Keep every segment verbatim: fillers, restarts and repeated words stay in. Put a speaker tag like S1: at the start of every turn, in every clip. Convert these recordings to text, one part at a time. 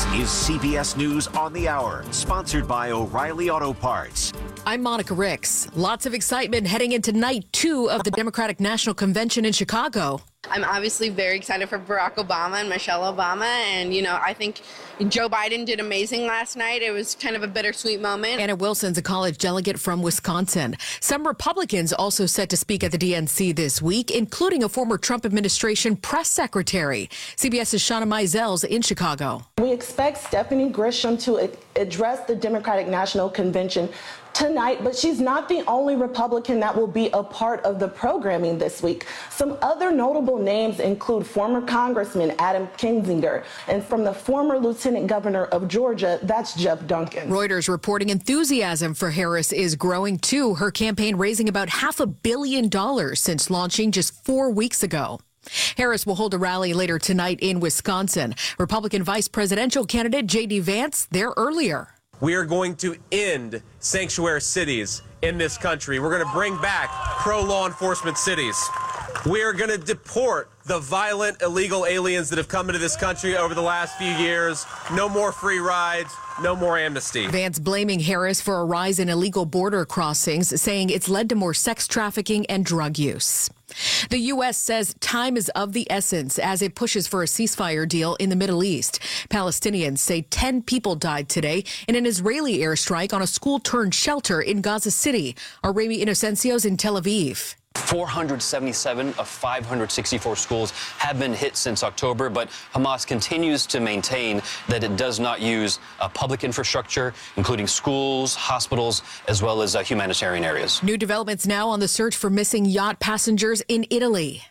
S1: is C B S News on the Hour, sponsored by O'Reilly Auto Parts.
S2: I'm Monica Ricks. Lots of excitement heading into night two of the Democratic National Convention in Chicago.
S3: I'm obviously very excited for Barack Obama and Michelle Obama. And, you know, I think Joe Biden did amazing last night. It was kind of a bittersweet moment.
S2: Anna Wilson's a college delegate from Wisconsin. Some Republicans also set to speak at the D N C this week, including a former Trump administration press secretary. CBS's Shauna Mizels in Chicago.
S4: We expect Stephanie Grisham to address the Democratic National Convention tonight, but she's not the only Republican that will be a part of the programming this week. Some other notable names include former Congressman Adam Kinzinger, and from the former Lieutenant Governor of Georgia, that's Jeff Duncan.
S2: Reuters reporting enthusiasm for Harris is growing too, her campaign raising about half a billion dollars since launching just four weeks ago. Harris will hold a rally later tonight in Wisconsin. Republican vice presidential candidate J D Vance there earlier.
S5: We are going to end sanctuary cities in this country. We're going to bring back pro-law enforcement cities. We are going to deport the violent, illegal aliens that have come into this country over the last few years. No more free rides, no more amnesty.
S2: Vance blaming Harris for a rise in illegal border crossings, saying it's led to more sex trafficking and drug use. The U S says time is of the essence as it pushes for a ceasefire deal in the Middle East. Palestinians say ten people died today in an Israeli airstrike on a school-turned shelter in Gaza City. Our Rami Inocencio's in Tel Aviv.
S6: four hundred seventy-seven of five hundred sixty-four schools have been hit since October, but Hamas continues to maintain that it does not use uh, public infrastructure, including schools, hospitals, as well as uh, humanitarian areas.
S2: New developments now on the search for missing yacht passengers in Italy.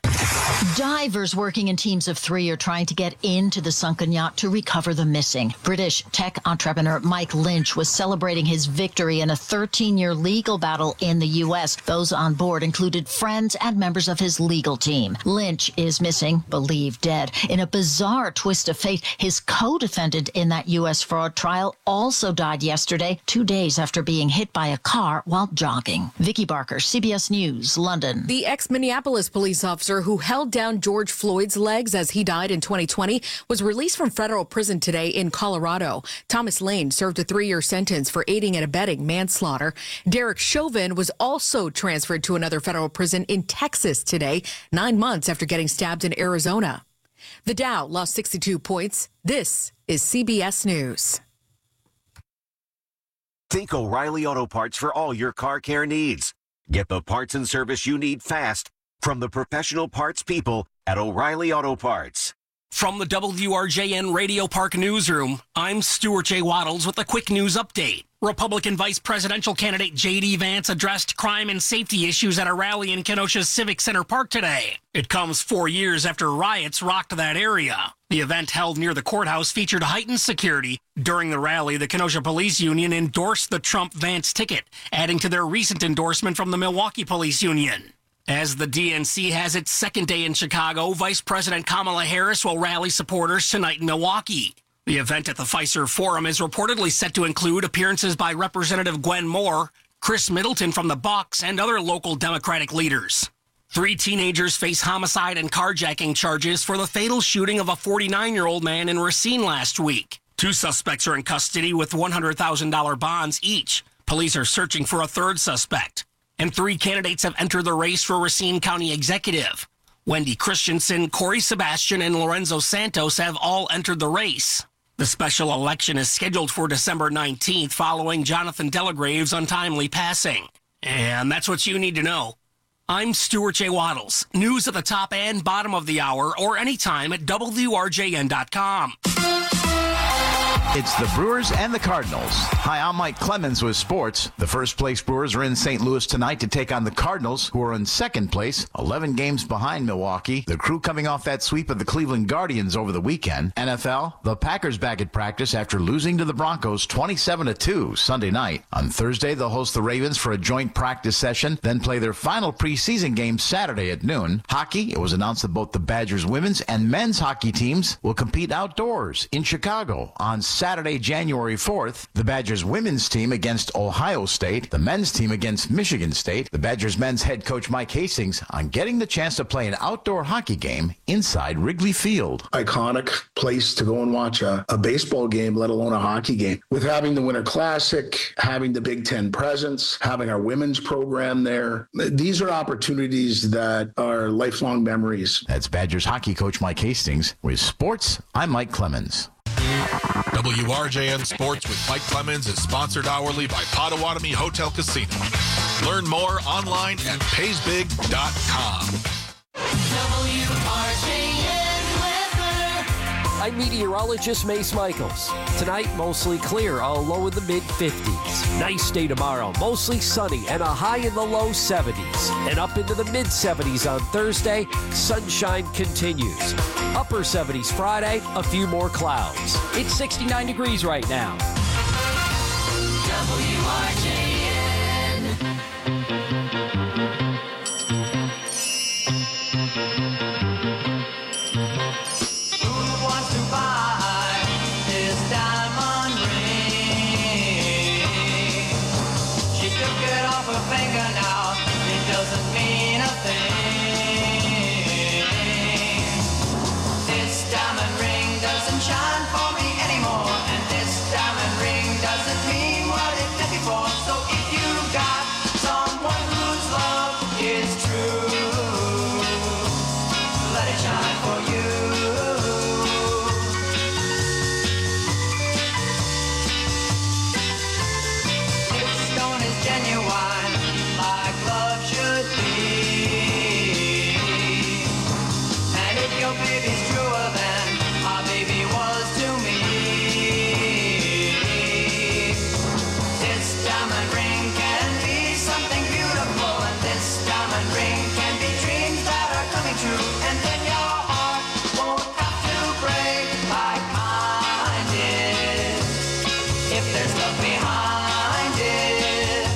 S7: Divers working in teams of three are trying to get into the sunken yacht to recover the missing. British tech entrepreneur Mike Lynch was celebrating his victory in a thirteen-year legal battle in the U S. Those on board included friends and members of his legal team. Lynch is missing, believed dead. In a bizarre twist of fate, his co-defendant in that U S fraud trial also died yesterday, two days after being hit by a car while jogging. Vicky Barker, C B S News, London.
S2: The ex-Minneapolis police officer who held down George Floyd's legs as he died in twenty twenty was released from federal prison today in Colorado. Thomas Lane served a three-year sentence for aiding and abetting manslaughter. Derek Chauvin was also transferred to another federal prison in Texas today, nine months after getting stabbed in Arizona. The Dow lost sixty-two points. This is C B S News.
S1: Think O'Reilly Auto Parts for all your car care needs. Get the parts and service you need fast from the professional parts people at O'Reilly Auto Parts.
S8: From the W R J N Radio Park Newsroom, I'm Stuart J. Waddles with a quick news update. Republican vice presidential candidate J D Vance addressed crime and safety issues at a rally in Kenosha's Civic Center Park today. It comes four years after riots rocked that area. The event held near the courthouse featured heightened security. During the rally, the Kenosha Police Union endorsed the Trump-Vance ticket, adding to their recent endorsement from the Milwaukee Police Union. As the D N C has its second day in Chicago, Vice President Kamala Harris will rally supporters tonight in Milwaukee. The event at the Fiserv Forum is reportedly set to include appearances by Representative Gwen Moore, Chris Middleton from the Bucks, and other local Democratic leaders. Three teenagers face homicide and carjacking charges for the fatal shooting of a forty-nine-year-old man in Racine last week. Two suspects are in custody with one hundred thousand dollars bonds each. Police are searching for a third suspect. And three candidates have entered the race for Racine County Executive. Wendy Christensen, Corey Sebastian, and Lorenzo Santos have all entered the race. The special election is scheduled for December nineteenth following Jonathan Delagrave's untimely passing. And that's what you need to know. I'm Stuart J. Waddles. News at the top and bottom of the hour or anytime at W R J N dot com.
S9: It's the Brewers and the Cardinals. Hi, I'm Mike Clemens with sports. The first place Brewers are in Saint Louis tonight to take on the Cardinals, who are in second place, eleven games behind Milwaukee. The Crew coming off that sweep of the Cleveland Guardians over the weekend. N F L, the Packers back at practice after losing to the Broncos twenty-seven to two Sunday night. On Thursday, they'll host the Ravens for a joint practice session, then play their final preseason game Saturday at noon. Hockey, it was announced that both the Badgers women's and men's hockey teams will compete outdoors in Chicago on Saturday. Saturday, January fourth, the Badgers women's team against Ohio State, the men's team against Michigan State. The Badgers men's head coach Mike Hastings on getting the chance to play an outdoor hockey game inside Wrigley Field.
S10: Iconic place to go and watch a, a baseball game, let alone a hockey game. With having the Winter Classic, having the Big Ten presence, having our women's program there, these are opportunities that are lifelong memories.
S9: That's Badgers hockey coach Mike Hastings. With sports, I'm Mike Clemens.
S11: W R J N Sports with Mike Clemens is sponsored hourly by Potawatomi Hotel Casino. Learn more online at pays big dot com.
S12: W R J N weather. I'm meteorologist Mace Michaels. Tonight, mostly clear, a low in the mid fifties. Nice day tomorrow, mostly sunny and a high in the low seventies. And up into the mid seventies on Thursday, sunshine continues. Upper seventies Friday, a few more clouds. It's sixty-nine degrees right now. W R J N. Who wants to buy this diamond ring? She took it off her finger now. It doesn't mean a thing. Shine for me anymore, and this diamond ring doesn't mean what it did before. So if you got someone whose love is true, let it shine for you. This stone is genuine, like love should be. And if your baby's truer than my baby was to me, this diamond ring can be something beautiful, and this diamond ring can be dreams that are coming true, and then your heart won't have to break like mine did, if there's love behind it.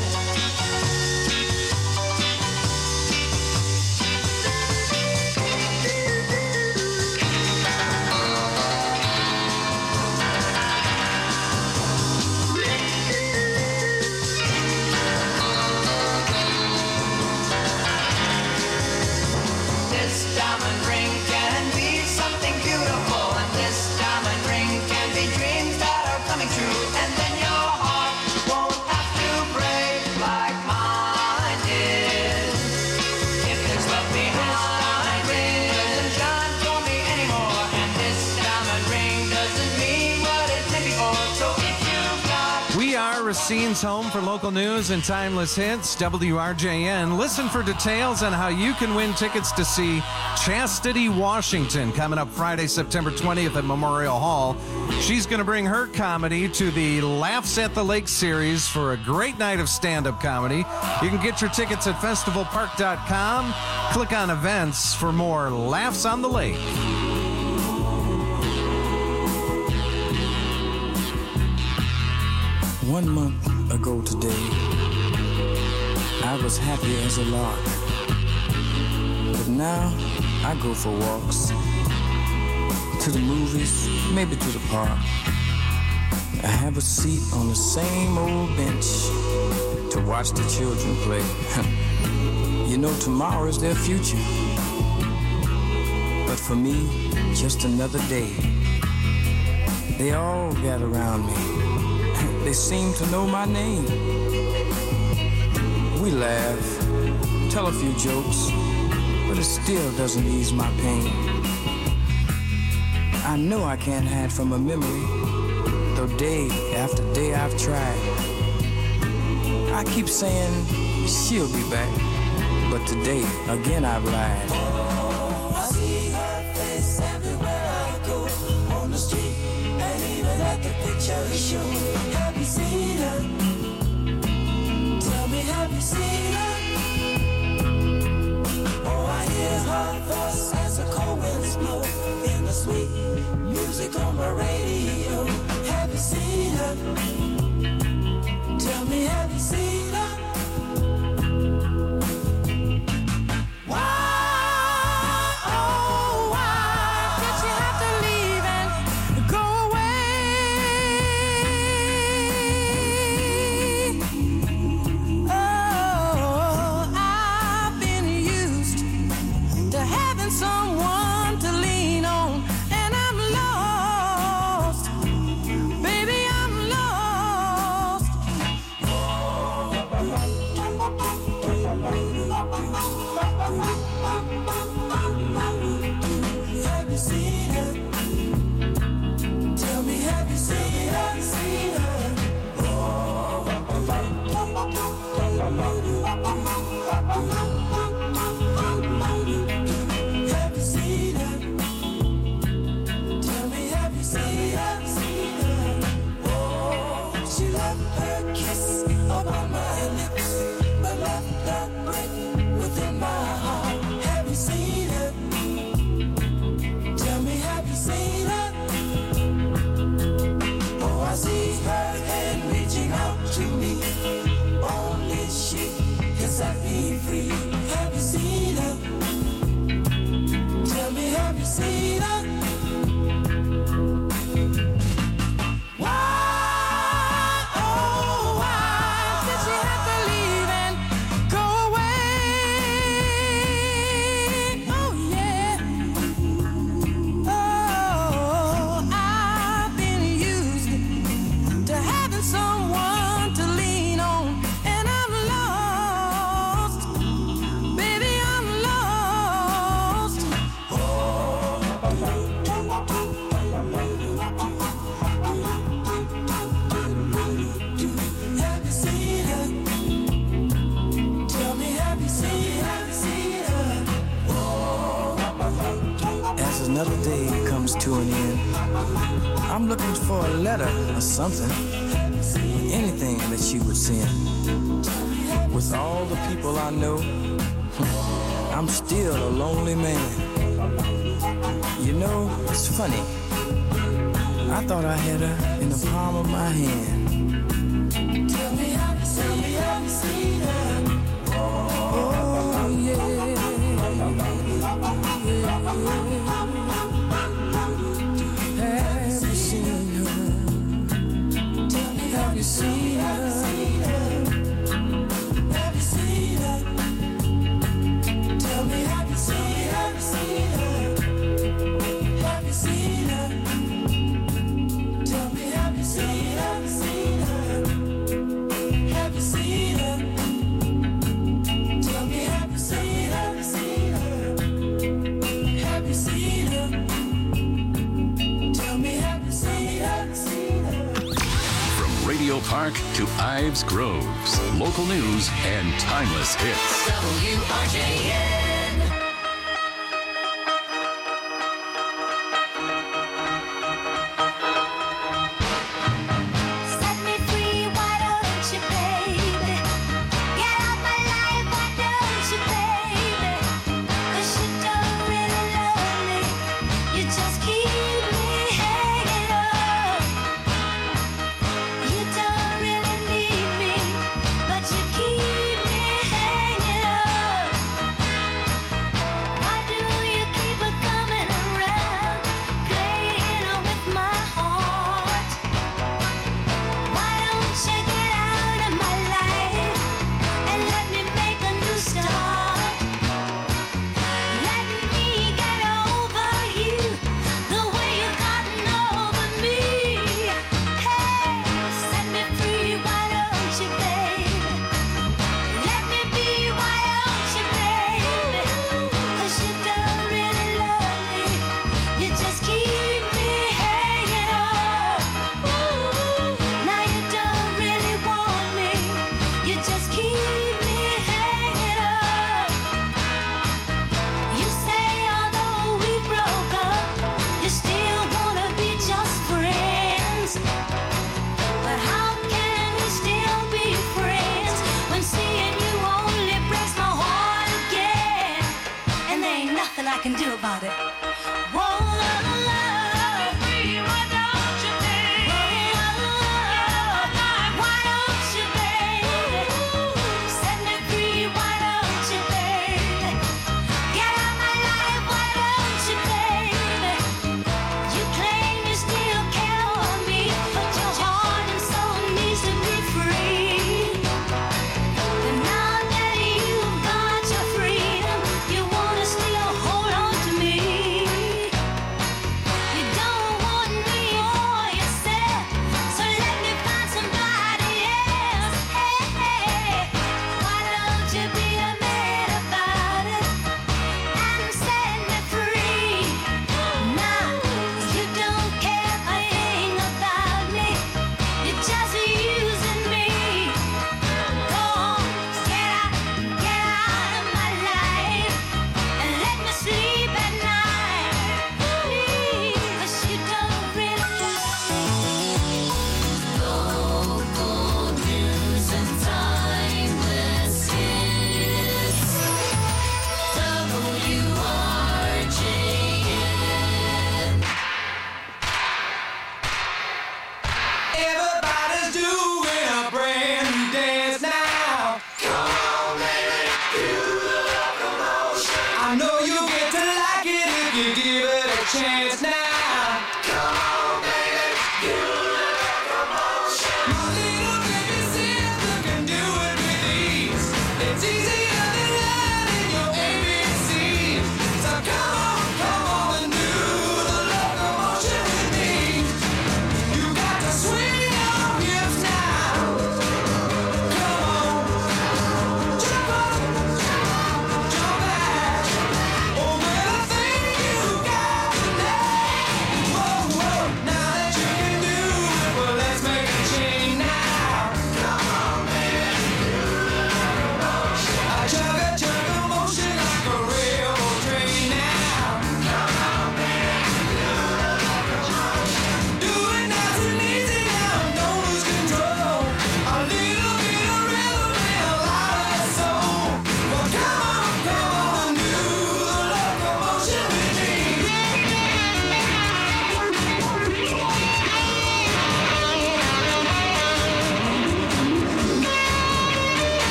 S12: This diamond ring can be something beautiful, and this diamond ring can be dreams that are coming true, and then your heart won't have to break like mine did. If there's love behind it, it doesn't shine for me anymore, and this diamond ring doesn't mean what it did before. So if you've got
S13: We are Racine's home for local news and timeless hits, W R J N. Listen for details on how you can win tickets to see Chastity Washington coming up Friday, September twentieth at Memorial Hall. She's going to bring her comedy to the Laughs at the Lake series for a great night of stand-up comedy. You can get your tickets at festival park dot com. Click on events for more Laughs on the Lake.
S14: One month ago today, I was happy as a lark. But now I go for walks, to the movies, maybe to the park. I have a seat on the same old bench to watch the children play. You know, tomorrow is their future. But for me, just another day. They all gather around me. They seem to know my name. We laugh, tell a few jokes, but it still doesn't ease my pain. I know I can't hide from a memory, though day after day I've tried. I keep saying she'll be back, but today again I've lied.
S12: Oh, I see her face everywhere I go, on the street and even at the picture show. Have you seen her? Tell me, have you seen her? Oh, I hear her voice as the cold winds blow in the sweet music on my radio. Have you seen her? Tell me, have you seen her? Why, oh, why did you have to leave and go away? left her kiss upon my lips, but left that breath within my heart. Have you seen her? Tell me, have you seen her? Oh, I see her hand reaching out to me. Only she can set me free. Have you seen her? Tell me, have you seen her? Why, oh, why did she have to leave and go away? Oh, yeah. Oh, I've been used to having someone to lean on, and I'm lost. Baby, I'm lost. Have you seen her? Tell me, have you seen her? Seen her?
S14: As another day comes to an end, I'm looking for a letter or something, anything that she would send. With all the people I know, I'm still a lonely man. You know, it's funny. I thought I had her in the palm of my hand.
S12: Tell me, have you seen her? Have you seen her?
S14: Oh, yeah. Have you seen her? Have you seen her?
S12: Have you seen her? Tell me, have you seen her? Have you seen her? Tell me, have you seen her? Have you seen her? Tell me, have you seen her? Have you seen her? Tell me, have you seen her?
S15: From Radio Park to Ives Groves, local news and timeless hits.
S12: W R J N. Set me free, why don't you, baby? Get out my life, why don't you, baby? 'Cause you don't really love me, you just keep me hanging on. You don't really need me, but you keep me hanging on.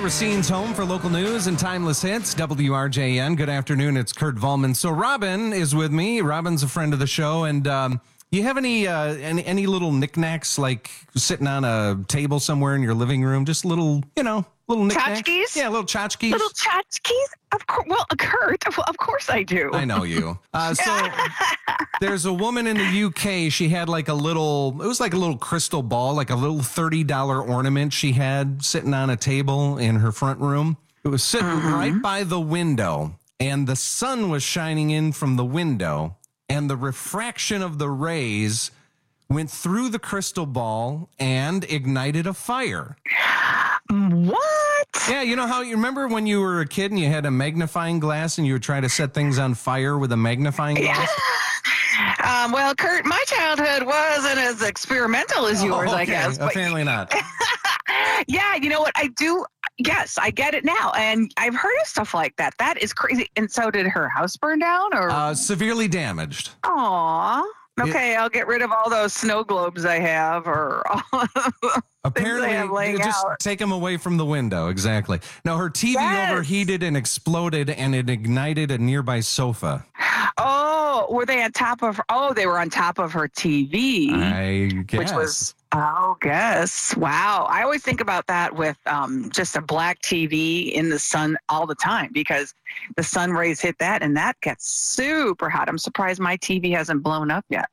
S13: Racine's home for local news and timeless hits, W R J N. Good afternoon, it's Kurt Volman. So Robin is with me. Robin's a friend of the show, and um, you have any, uh, any any little knickknacks, like sitting on a table somewhere in your living room? Just little, you know, little knickknacks?
S16: Tchotchkes?
S13: Yeah, little tchotchkes.
S16: Little tchotchkes? Of course. Well, Kurt, of course I do.
S13: I know you. Uh, so there's a woman in the U K. She had like a little, it was like a little crystal ball, like a little thirty dollars ornament she had sitting on a table in her front room. It was sitting mm-hmm. right by the window, and the sun was shining in from the window, and the refraction of the rays went through the crystal ball and ignited a fire.
S16: What?
S13: Yeah, you know how you remember when you were a kid and you had a magnifying glass and you would try to set things on fire with a magnifying glass?
S16: um, well, Kurt, my childhood wasn't as experimental as yours,
S13: oh, okay.
S16: I guess. But
S13: Apparently not.
S16: Yeah, you know what? I do. Yes, I get it now. And I've heard of stuff like that. That is crazy. And so did her house burn down? Or
S13: uh, severely damaged.
S16: Aw. Okay, it, I'll get rid of all those snow globes I have, or all
S13: apparently
S16: I have laying
S13: just
S16: out.
S13: Take them away from the window. Exactly. Now her T V
S16: yes.
S13: overheated and exploded, and it ignited a nearby sofa.
S16: Oh, were they on top of? Oh, they were on top of her T V.
S13: I guess.
S16: Which was. Oh, guess. Wow. I always think about that with um, just a black T V in the sun all the time, because the sun rays hit that and that gets super hot. I'm surprised my T V hasn't blown up yet.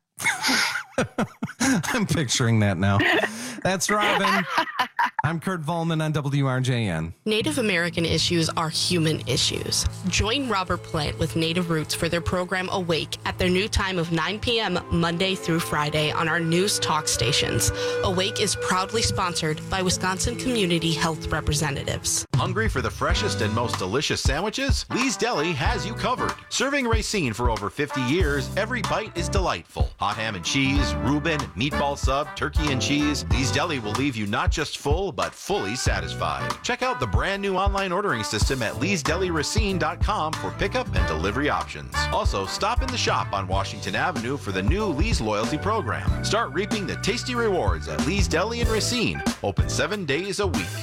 S13: I'm picturing that now. That's Robin. I'm Kurt Volman on W R J N.
S17: Native American issues are human issues. Join Robert Plant with Native Roots for their program Awake at their new time of nine p.m. Monday through Friday on our news talk stations. Awake is proudly sponsored by Wisconsin Community Health Representatives.
S18: Hungry for the freshest and most delicious sandwiches? Lee's Deli has you covered. Serving Racine for over fifty years, every bite is delightful. Hot ham and cheese, Reuben, meatball sub, turkey and cheese. Lee's Deli will leave you not just full, but fully satisfied. Check out the brand new online ordering system at lees deli racine dot com for pickup and delivery options. Also, stop in the shop on Washington Avenue for the new Lee's Loyalty Program. Start reaping the tasty rewards at Lee's Deli in Racine. Open seven days a week.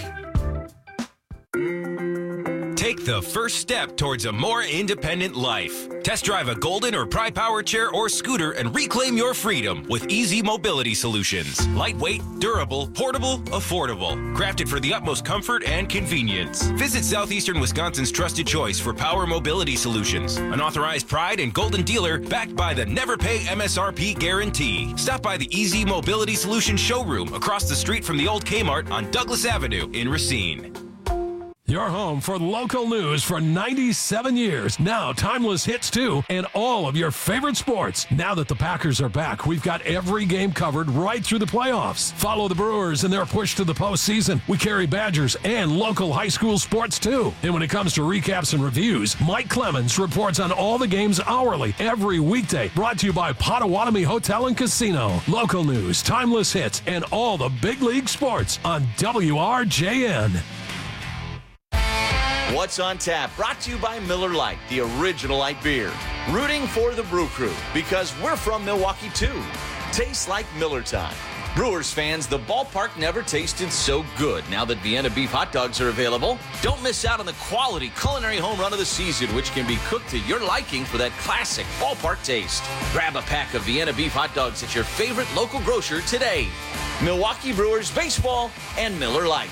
S19: Take the first step towards a more independent life. Test drive a Golden or Pry Power chair or scooter and reclaim your freedom with Easy Mobility Solutions. Lightweight, durable, portable, affordable. Crafted for the utmost comfort and convenience. Visit Southeastern Wisconsin's trusted choice for power mobility solutions. An authorized Pride and Golden dealer backed by the Never Pay M S R P guarantee. Stop by the Easy Mobility Solutions showroom across the street from the old Kmart on Douglas Avenue in Racine.
S20: Your home for local news for ninety-seven years. Now timeless hits too, and all of your favorite sports. Now that the Packers are back, we've got every game covered right through the playoffs. Follow the Brewers in their push to the postseason. We carry Badgers and local high school sports too. And when it comes to recaps and reviews, Mike Clemens reports on all the games hourly every weekday. Brought to you by Potawatomi Hotel and Casino. Local news, timeless hits, and all the big league sports on W R J N.
S21: What's on Tap, brought to you by Miller Lite, the original light beer. Rooting for the Brew Crew, because we're from Milwaukee too. Tastes like Miller time. Brewers fans, the ballpark never tasted so good now that Vienna beef hot dogs are available. Don't miss out on the quality culinary home run of the season, which can be cooked to your liking for that classic ballpark taste. Grab a pack of Vienna beef hot dogs at your favorite local grocer today. Milwaukee Brewers baseball and Miller Lite.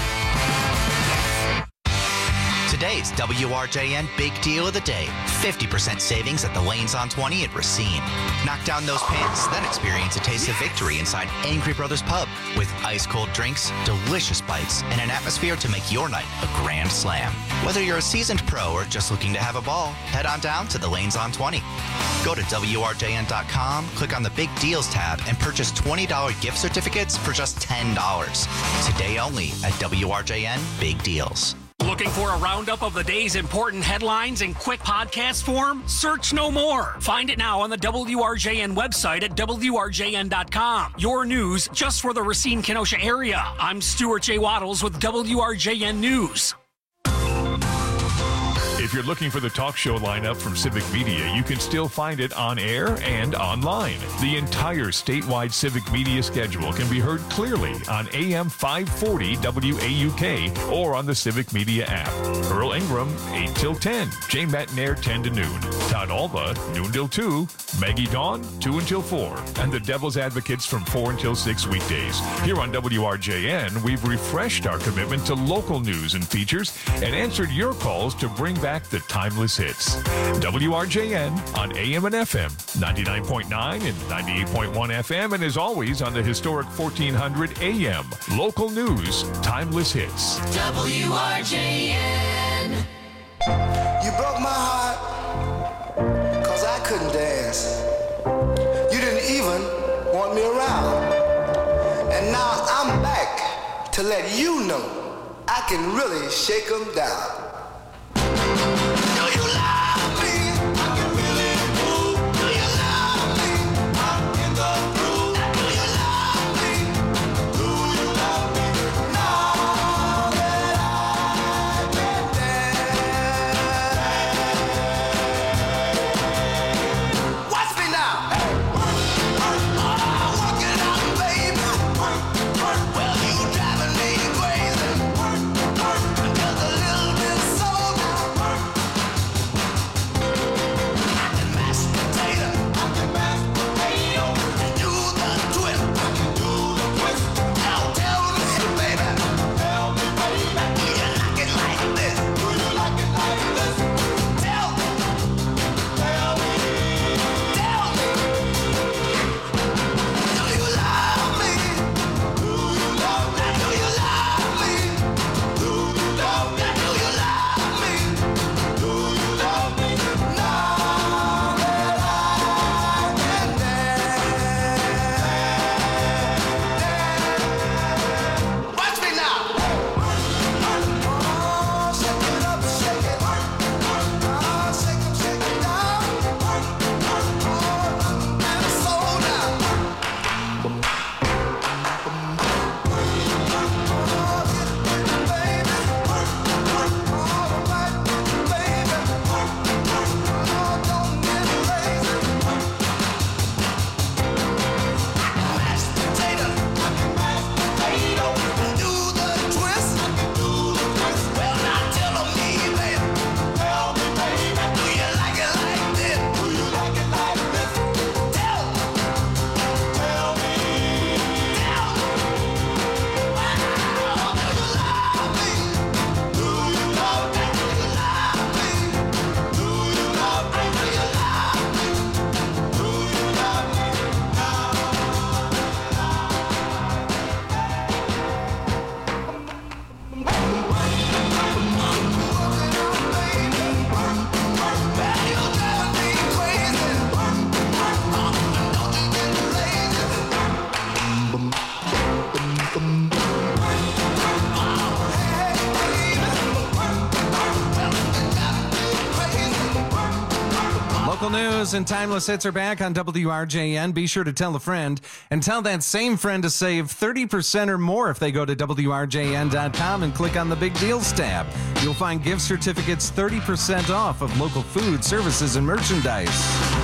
S22: Today's W R J N Big Deal of the Day. fifty percent savings at the Lanes on twenty at Racine. Knock down those pants, then experience a taste of victory inside Angry Brothers Pub with ice-cold drinks, delicious bites, and an atmosphere to make your night a grand slam. Whether you're a seasoned pro or just looking to have a ball, head on down to the Lanes on twenty. Go to W R J N dot com, click on the Big Deals tab, and purchase twenty dollars gift certificates for just ten dollars. Today only at W R J N Big Deals.
S8: Looking for a roundup of the day's important headlines in quick podcast form? Search no more. Find it now on the W R J N website at W R J N dot com. Your news just for the Racine-Kenosha area. I'm Stuart J. Waddles with W R J N News.
S3: If you're looking for the talk show lineup from Civic Media, you can still find it on air and online. The entire statewide Civic Media schedule can be heard clearly on A M five forty W A U K or on the Civic Media app. Earl Ingram, eight till ten. Jay Matnair, ten to noon. Todd Alba, noon till two. Maggie Dawn, two until four. And the Devil's Advocates from four until six weekdays. Here on W R J N, we've refreshed our commitment to local news and features and answered your calls to bring back the timeless hits. W R J N on A M and F M, ninety-nine point nine and ninety-eight point one F M, and as always on the historic fourteen hundred A M. Local news, timeless hits.
S12: W R J N.
S4: You broke my heart, cause I couldn't dance. You didn't even want me around. And now I'm back to let you know I can really shake 'em down.
S13: News and timeless hits are back on W R J N. Be sure to tell a friend and tell that same friend to save thirty percent or more if they go to W R J N dot com and click on the Big Deals tab. You'll find gift certificates thirty percent off of local food, services, and merchandise.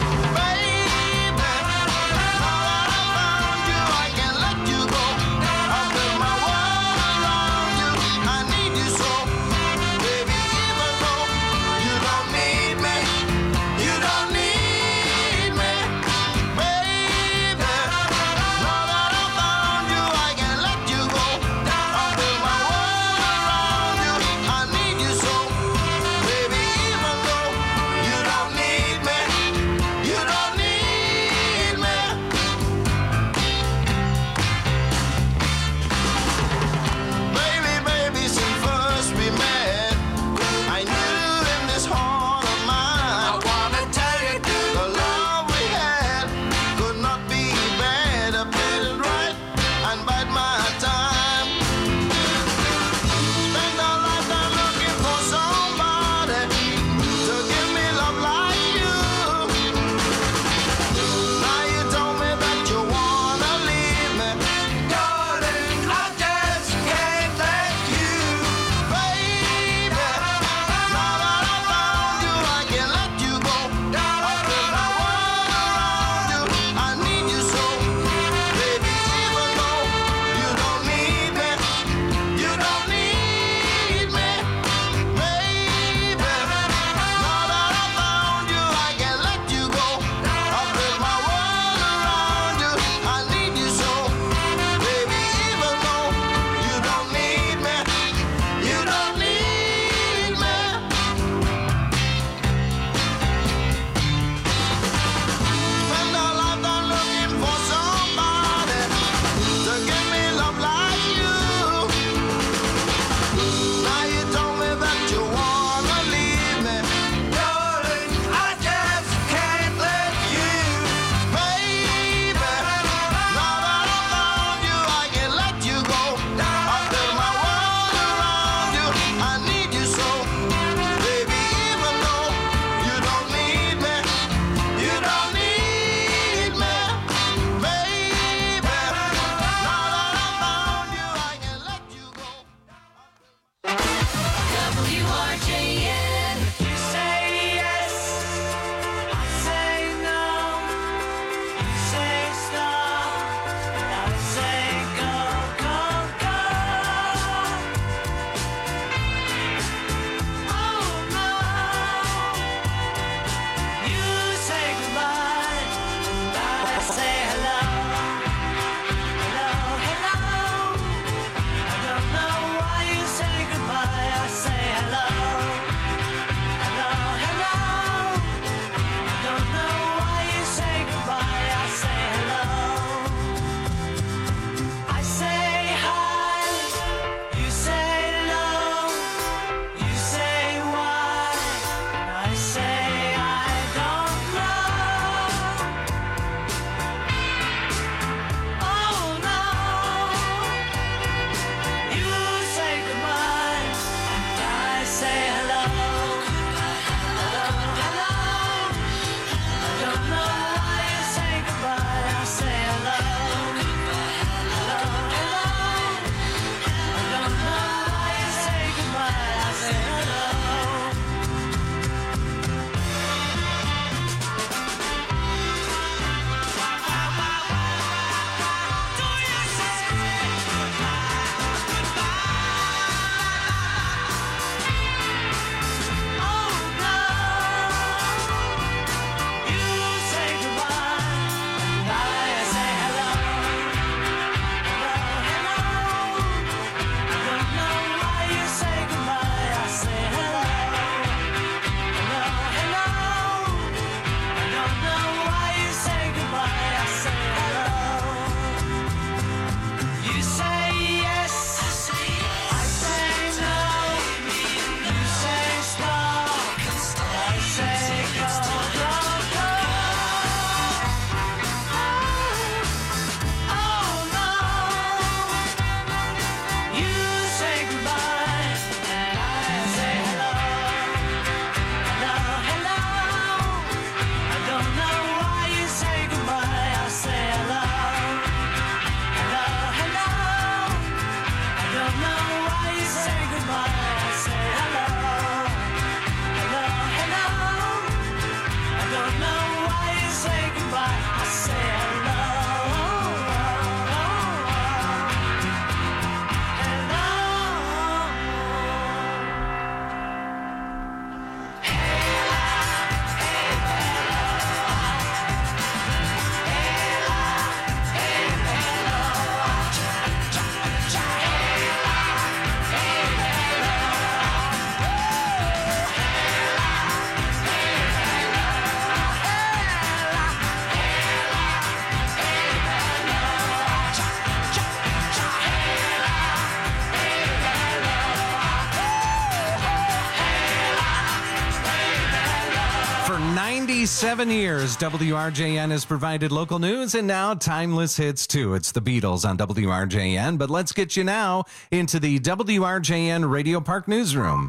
S13: ninety-seven years, W R J N has provided local news and now timeless hits too. It's the Beatles on W R J N, but let's get you now into the W R J N Radio Park Newsroom.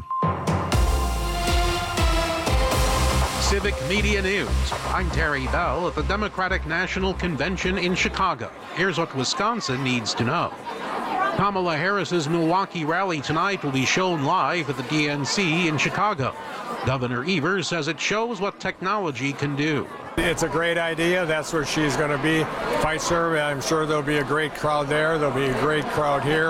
S5: Civic Media News. I'm Terry Bell at the Democratic National Convention in Chicago. Here's what Wisconsin needs to know. Kamala Harris's Milwaukee rally tonight will be shown live at the D N C in Chicago. Governor Evers says it shows what technology can do.
S6: It's a great idea. That's where she's going to be. Fights her. I'm sure there'll be a great crowd there. There'll be a great crowd here.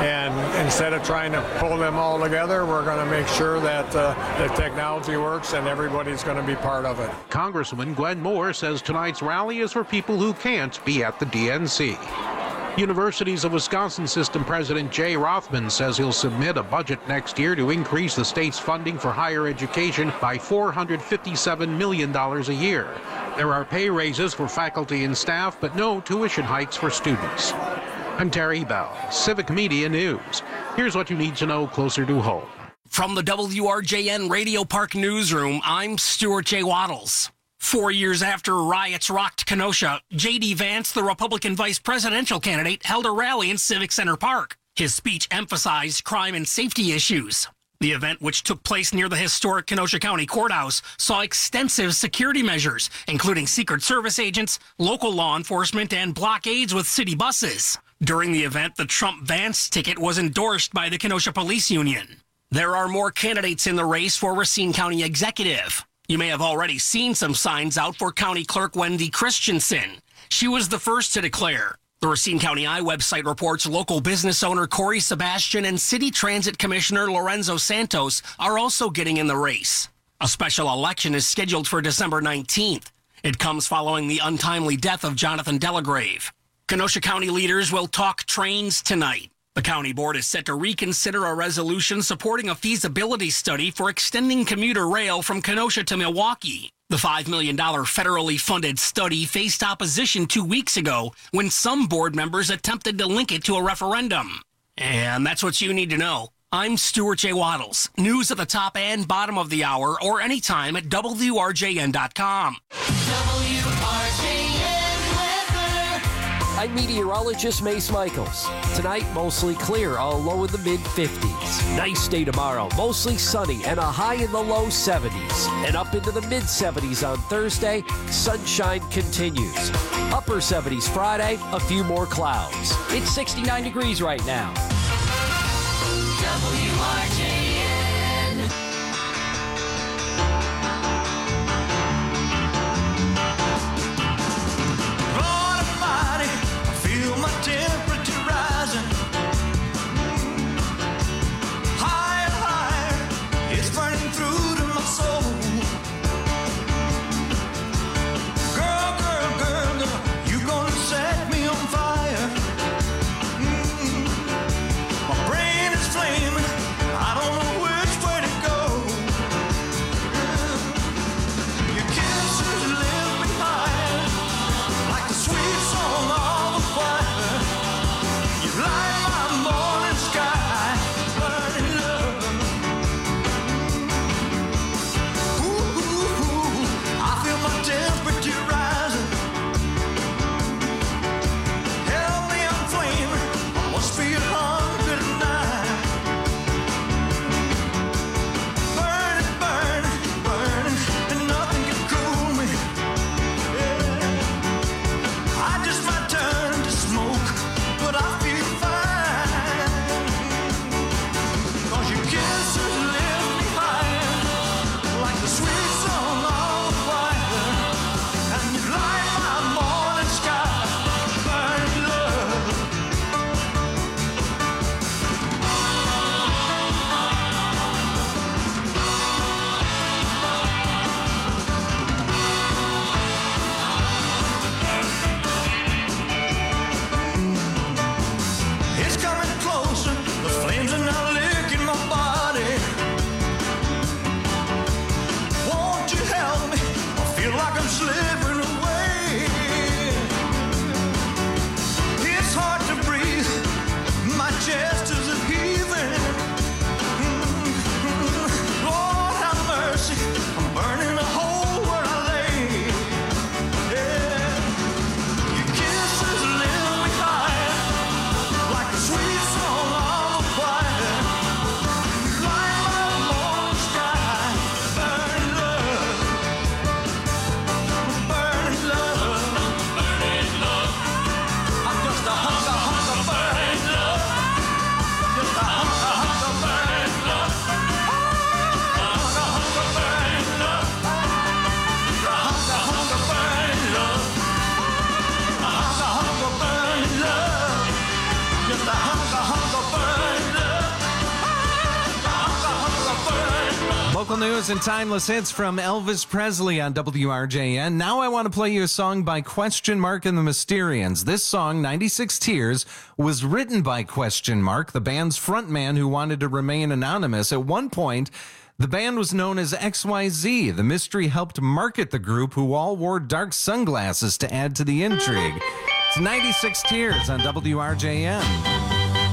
S6: And instead of trying to pull them all together, we're going to make sure that uh, the technology works and everybody's going to be part of it.
S5: Congresswoman Gwen Moore says tonight's rally is for people who can't be at the D N C. Universities of Wisconsin System President Jay Rothman says he'll submit a budget next year to increase the state's funding for higher education by four hundred fifty-seven million dollars a year. There are pay raises for faculty and staff, but no tuition hikes for students. I'm Terry Bell, Civic Media News. Here's what you need to know closer to home.
S8: From the W R J N Radio Park Newsroom, I'm Stuart J. Waddles. Four years after riots rocked Kenosha, J D. Vance, the Republican vice presidential candidate, held a rally in Civic Center Park. His speech emphasized crime and safety issues. The event, which took place near the historic Kenosha County Courthouse, saw extensive security measures, including Secret Service agents, local law enforcement, and blockades with city buses. During the event, the Trump-Vance ticket was endorsed by the Kenosha Police Union. There are more candidates in the race for Racine County Executive. You may have already seen some signs out for County Clerk Wendy Christensen. She was the first to declare. The Racine County Eye website reports local business owner Corey Sebastian and City Transit Commissioner Lorenzo Santos are also getting in the race. A special election is scheduled for December nineteenth. It comes following the untimely death of Jonathan Delagrave. Kenosha County leaders will talk trains tonight. The county board is set to reconsider a resolution supporting a feasibility study for extending commuter rail from Kenosha to Milwaukee. The five million dollars federally funded study faced opposition two weeks ago when some board members attempted to link it to a referendum. And that's what you need to know. I'm Stuart J. Waddles. News at the top and bottom of the hour or anytime at W R J N dot com.
S23: W R J N weather. I'm meteorologist Mace Michaels. Tonight, mostly clear, all low in the mid fifties. Nice day tomorrow, mostly sunny and a high in the low seventies. And up into the mid seventies on Thursday, sunshine continues. Upper seventies Friday, a few more clouds. It's sixty-nine degrees right now.
S12: W R J N.
S23: Lord Almighty, I feel my temperature rising. Higher, higher, it's burning through to my soul. Girl, girl, girl, girl, you gonna set me on fire. Mm. My brain is flaming, I don't
S13: Local news and timeless hits from Elvis Presley on W R J N. Now I want to play you a song by Question Mark and the Mysterians. This song, ninety-six Tears, was written by Question Mark, the band's frontman who wanted to remain anonymous. At one point, the band was known as X Y Z. The Mystery helped market the group, who all wore dark sunglasses to add to the intrigue. It's ninety-six Tears on W R J N.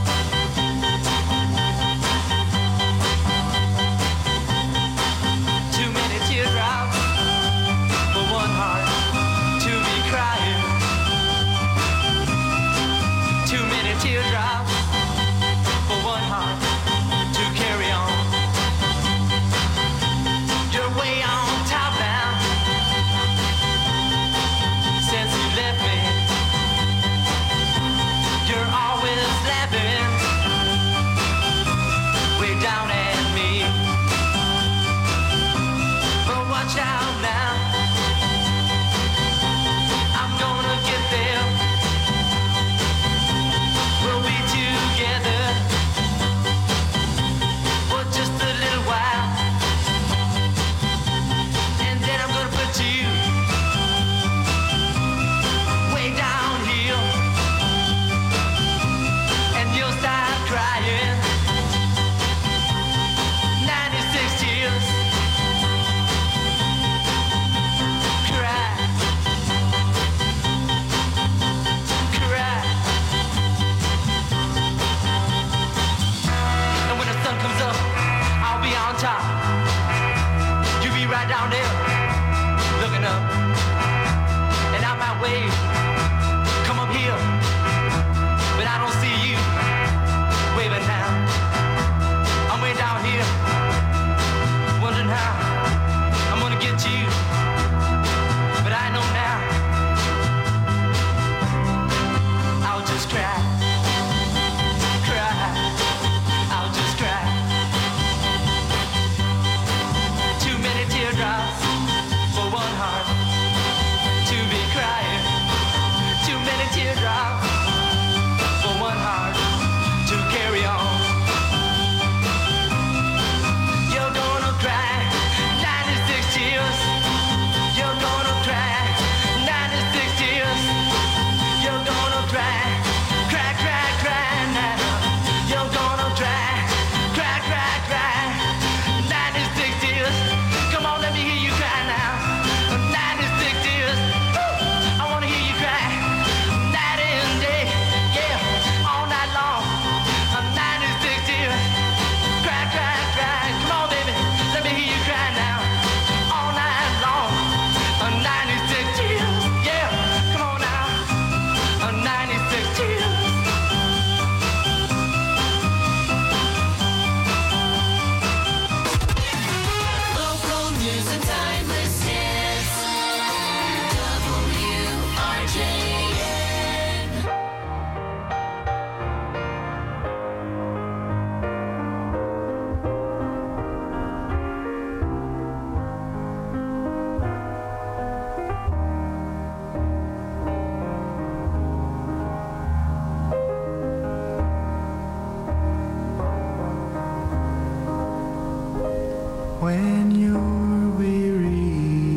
S12: When you're weary,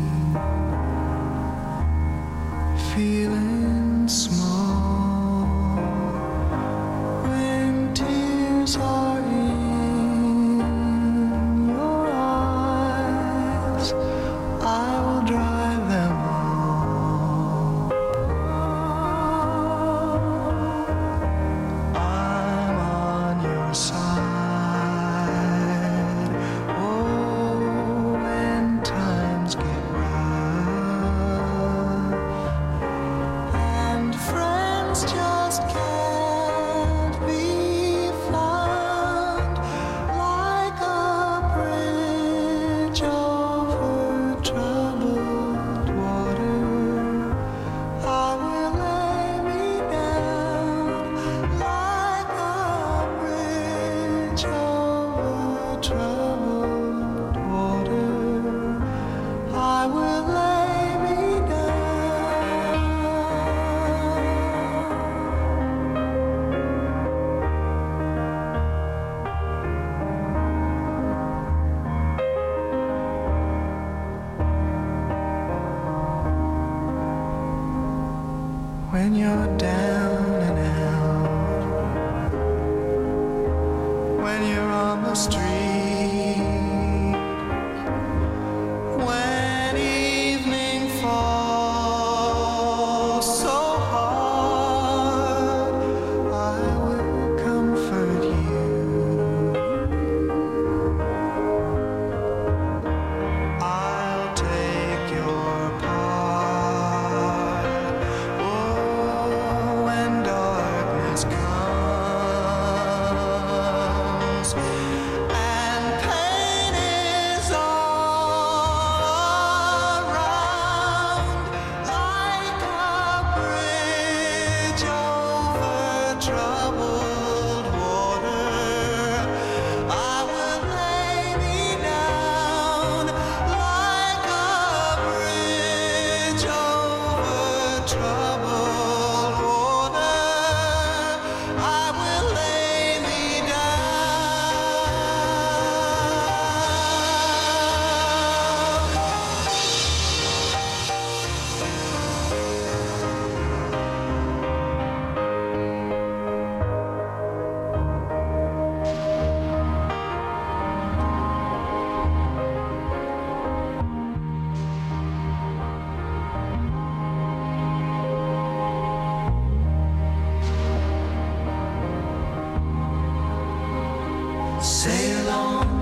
S12: feeling small, when tears are in your eyes, I will dry them all. I'm on your side. Oh,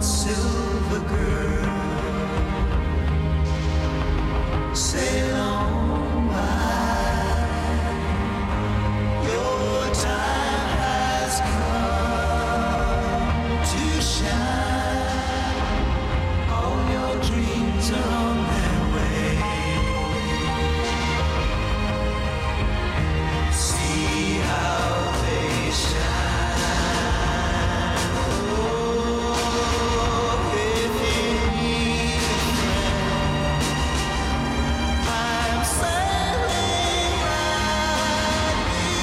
S12: silver girl, sail on by. Your time has come to shine. All your dreams are on their way. See how they shine. Oh, if you need a friend, I'm sailing right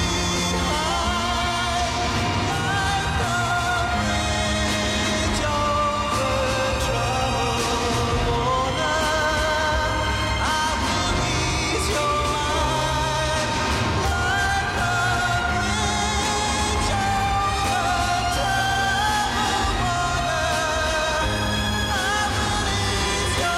S12: behind, like a bridge over troubled water. I will ease your mind, like a bridge over troubled water. I will ease your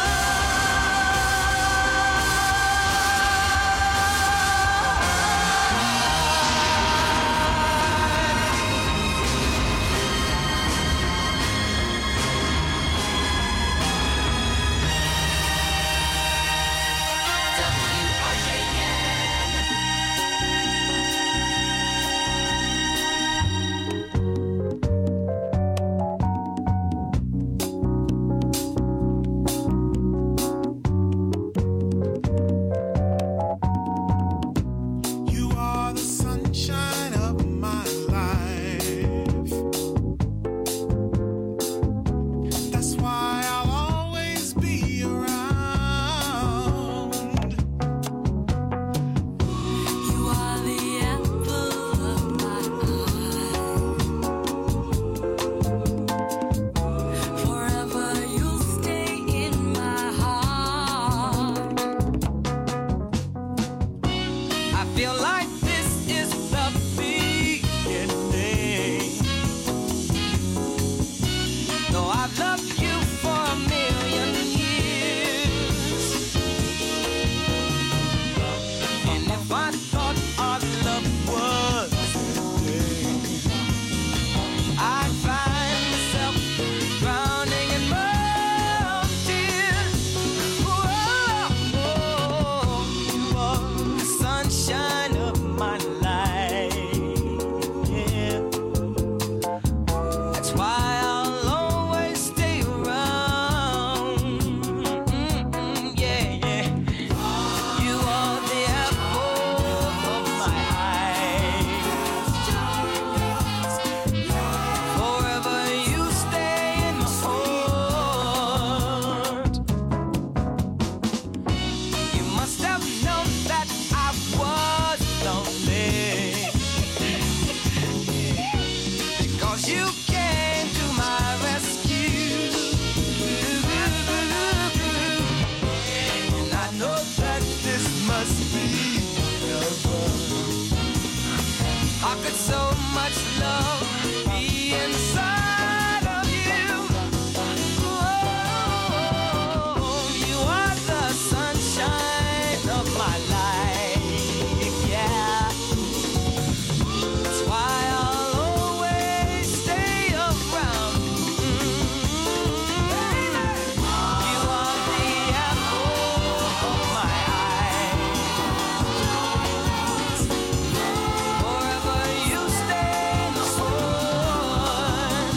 S12: You are the sunshine of my life. That's why I'll always be around. You are the apple of my eye. Forever you'll stay in my heart. I feel like this is the beginning. Though I've loved you for a million years, and if I thought our love was ending, I'd find myself drowning in my own tears. Whoa, you are the sunshine of my life. Yeah. That's why I'll always stay around. Mm-mm, yeah, yeah. You are the apple of my eye. Forever you stay in my heart. You must have known that I was lonely, because you came to my rescue. And I know that this must be heaven. How could so much love be inside of you? Oh, you are the sunshine of my life, yeah. That's why I'll always stay around. You are the apple of my eye. Forever you stay in my heart.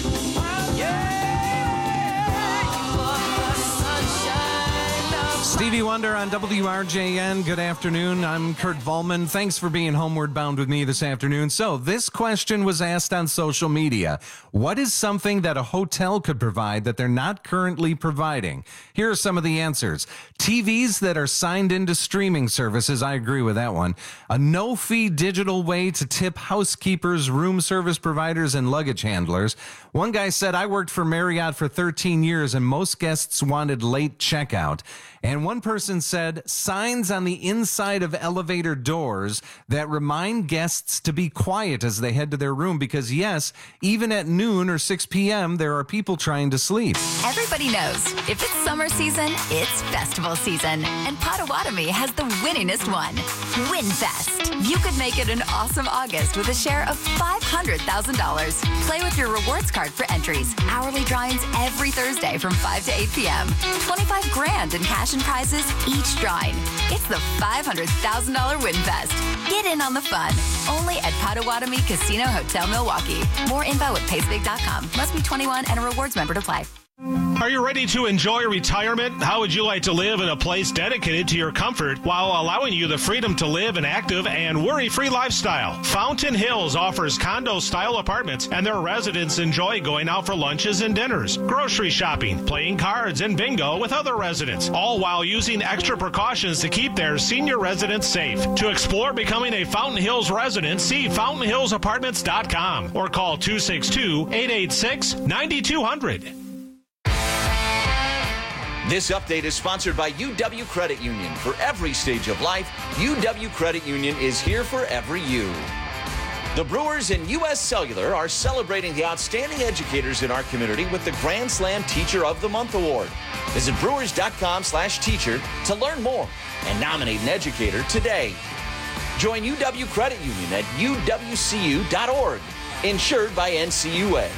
S12: Yeah, you are the sunshine of
S13: Stevie Wonder on W R J N. Good afternoon. I'm Kurt Volman. Thanks for being homeward bound with me this afternoon. So, this question was asked on social media. What is something that a hotel could provide that they're not currently providing? Here are some of the answers. T Vs that are signed into streaming services. I agree with that one. A no-fee digital way to tip housekeepers, room service providers, and luggage handlers. One guy said, I worked for Marriott for thirteen years and most guests wanted late checkout. And one person said signs on the inside of elevator doors that remind guests to be quiet as they head to their room because, yes, even at noon or six p.m., there are people trying to sleep.
S1: Everybody knows if it's summer season, it's festival season. And Potawatomi has the winningest one, WinFest. You could make it an awesome August with a share of five hundred thousand dollars. Play with your rewards card for entries. Hourly drawings every Thursday from five to eight p.m. twenty-five grand in cash and prizes each drawing. It's the five hundred thousand dollars WinFest. Get in on the fun. Only at Potawatomi Casino Hotel Milwaukee. More info at pays big dot com. Must be twenty-one and a rewards member to play.
S2: Are you ready to enjoy retirement? How would you like to live in a place dedicated to your comfort while allowing you the freedom to live an active and worry-free lifestyle? Fountain Hills offers condo-style apartments, and their residents enjoy going out for lunches and dinners, grocery shopping, playing cards, and bingo with other residents, all while using extra precautions to keep their senior residents safe. To explore becoming a Fountain Hills resident, see fountain hills apartments dot com or call two six two, eight eight six, nine two zero zero.
S21: This update is sponsored by U W Credit Union. For every stage of life, U W Credit Union is here for every you. The Brewers and U S Cellular are celebrating the outstanding educators in our community with the Grand Slam Teacher of the Month Award. Visit brewers dot com slash teacher to learn more and nominate an educator today. Join U W Credit Union at U W C U dot org. Insured by N C U A.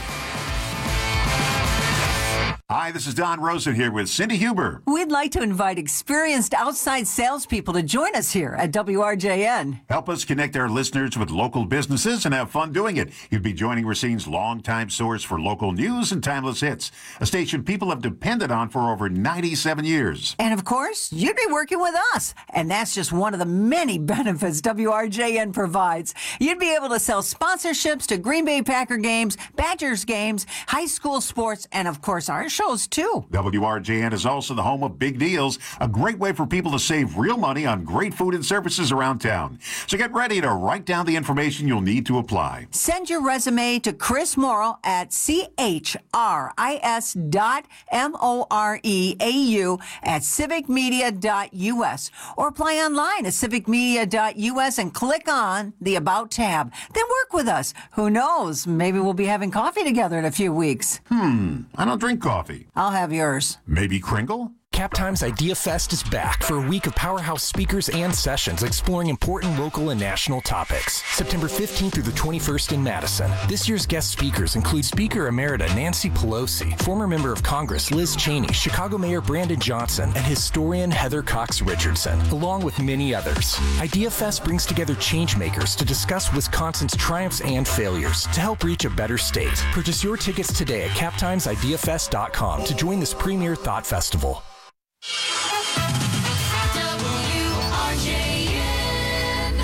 S7: Hi, this is Don Rosen here with Cindy Huber.
S24: We'd like to invite experienced outside salespeople to join us here at W R J N.
S7: Help us connect our listeners with local businesses and have fun doing it. You'd be joining Racine's longtime source for local news and timeless hits, a station people have depended on for over ninety-seven years.
S24: And of course, you'd be working with us. And that's just one of the many benefits W R J N provides. You'd be able to sell sponsorships to Green Bay Packer games, Badgers games, high school sports, and of course our shows too.
S7: W R J N is also the home of Big Deals, a great way for people to save real money on great food and services around town. So get ready to write down the information you'll need to apply.
S24: Send your resume to Chris Morrill at C H R I S dot M O R E A U at civic media dot U S or apply online at civic media dot U S and click on the About tab. Then work with us. Who knows? Maybe we'll be having coffee together in a few weeks.
S7: Hmm, I don't drink coffee.
S24: I'll have yours.
S7: Maybe Kringle?
S25: Captime's Idea Fest is back for a week of powerhouse speakers and sessions exploring important local and national topics. September fifteenth through the twenty-first in Madison. This year's guest speakers include Speaker Emerita Nancy Pelosi, former member of Congress Liz Cheney, Chicago Mayor Brandon Johnson, and historian Heather Cox Richardson, along with many others. Idea Fest brings together changemakers to discuss Wisconsin's triumphs and failures to help reach a better state. Purchase your tickets today at captimes idea fest dot com to join this premier thought festival.
S12: W R J N.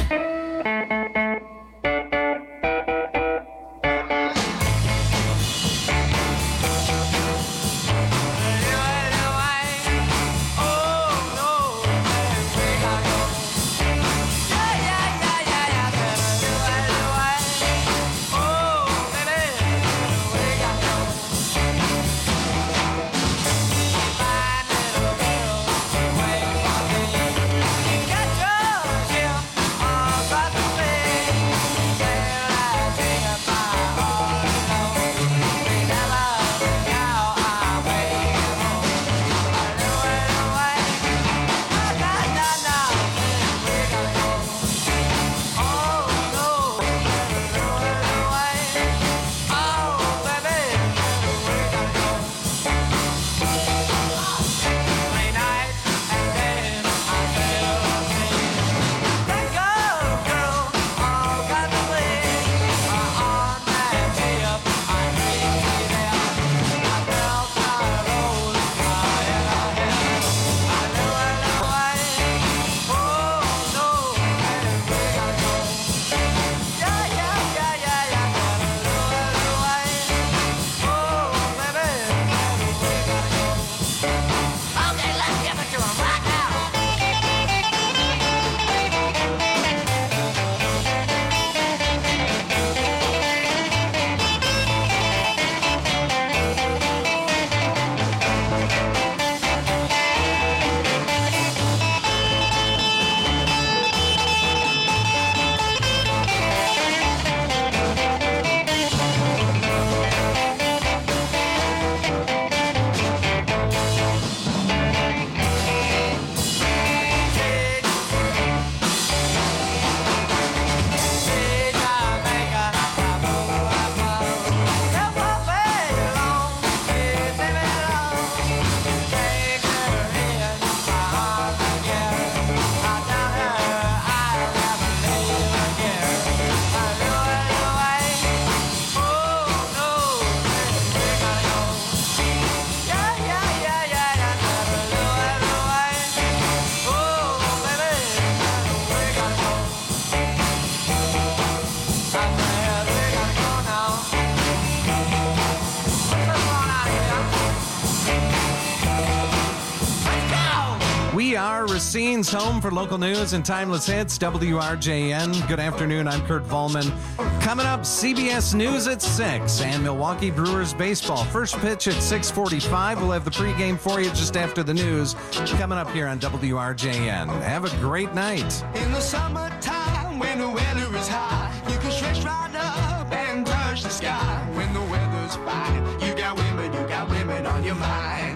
S13: Racine's home for local news and timeless hits, W R J N. Good afternoon, I'm Kurt Volman. Coming up, C B S News at six and Milwaukee Brewers baseball. First pitch at six forty-five. We'll have the pregame for you just after the news. Coming up here on W R J N. Have a great night.
S12: In the summertime, when the weather is high, you can stretch right up and touch the sky. When the weather's fine, you got women, you got women on your mind.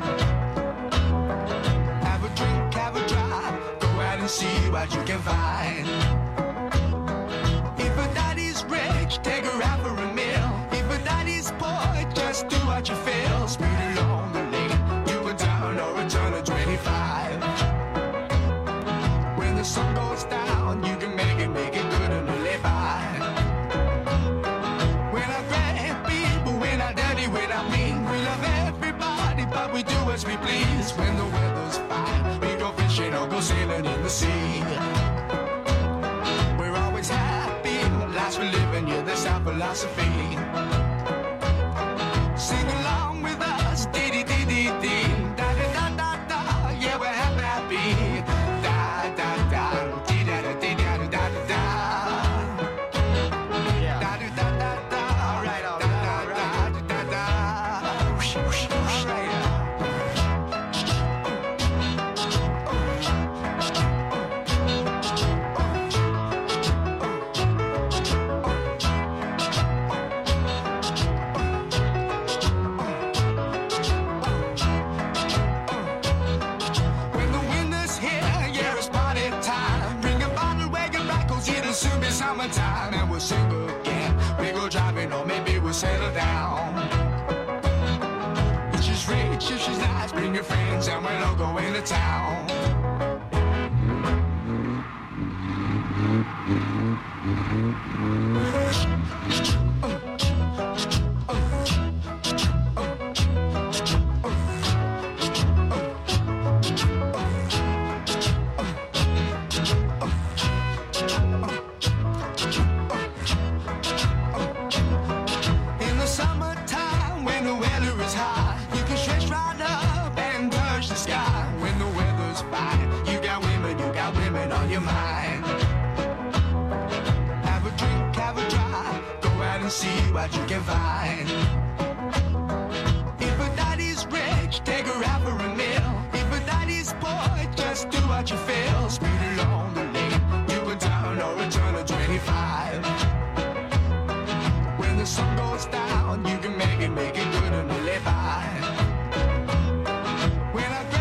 S12: Have a drink, have a drive, go out and see what you can find. If a daddy's rich, take her out for a meal. If a daddy's poor, just do what you feel. Speed along the lane, you a down or a turn of twenty-five. When the sun goes down, you can make it, make it good and live by. When I grab people, when I dirty, when I mean, we love everybody, but we do as we please. When the weather's fine, we go fishing or go sailing in the sea. We're always happy, the lives we live in, yeah, that's our philosophy. Sing along with us, dee dee dee dee dee, da da da da da, yeah, we're happy, happy. Da da da, dee da da dee da da da da da. Da da da da da, all right, all right, da da da da. Whoosh, whoosh, whoosh, right. When the winter's here, yeah, it's party time. Bring a bottle, wagon back, 'cause it'll soon be summertime. And we'll sing again. We go driving, or maybe we'll settle down. If she's rich, if she's nice, bring your friends, and we'll all go into town. In the summertime, when the weather is high, you can stretch right up and touch the sky. When the weather's fine, you got women, you got women on your mind. Have a drink, have a drive, go out and see what you can find. If a daddy's rich, take her out for a meal. If a daddy's poor, just do what you feel. Speed along the lane, you go down or a turn of twenty-five. When the sun goes down, you can make it, make it